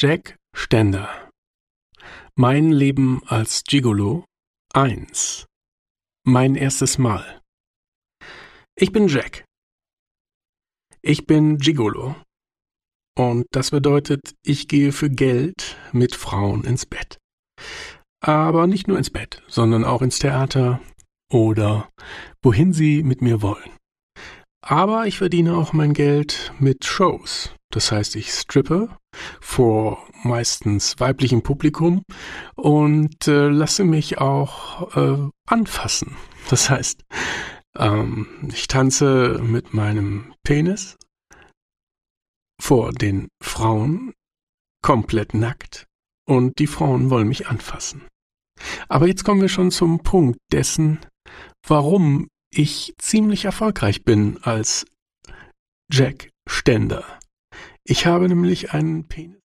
Jack Stender. Mein Leben als Gigolo 1. Mein erstes Mal. Ich bin Jack. Ich bin Gigolo. Und das bedeutet, ich gehe für Geld mit Frauen ins Bett. Aber nicht nur ins Bett, sondern auch ins Theater oder wohin sie mit mir wollen. Aber ich verdiene auch mein Geld mit Shows. Das heißt, ich strippe vor meistens weiblichem Publikum und lasse mich auch anfassen. Das heißt, ich tanze mit meinem Penis vor den Frauen komplett nackt und die Frauen wollen mich anfassen. Aber jetzt kommen wir schon zum Punkt dessen, warum ich ziemlich erfolgreich bin als Jack Stender. Ich habe nämlich einen Penis.